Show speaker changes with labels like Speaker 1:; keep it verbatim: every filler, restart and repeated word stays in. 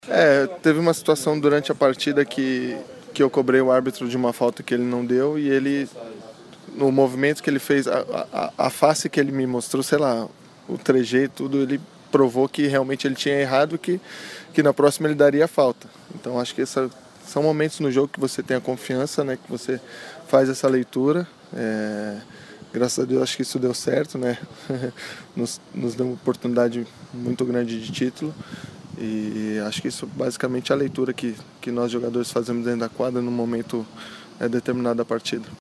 Speaker 1: É, teve uma situação durante a partida que, que eu cobrei o árbitro de uma falta que ele não deu e ele, no movimento que ele fez, a, a, a face que ele me mostrou, sei lá, o trejeito, tudo, ele provou que realmente ele tinha errado e que, que na próxima ele daria falta. Então acho que essa, são momentos no jogo que você tem a confiança, né, que você faz essa leitura. É, graças a Deus acho que isso deu certo, né? nos, nos deu uma oportunidade muito grande de título. E acho que isso basicamente é a leitura que, que nós jogadores fazemos dentro da quadra no momento é, determinado da partida.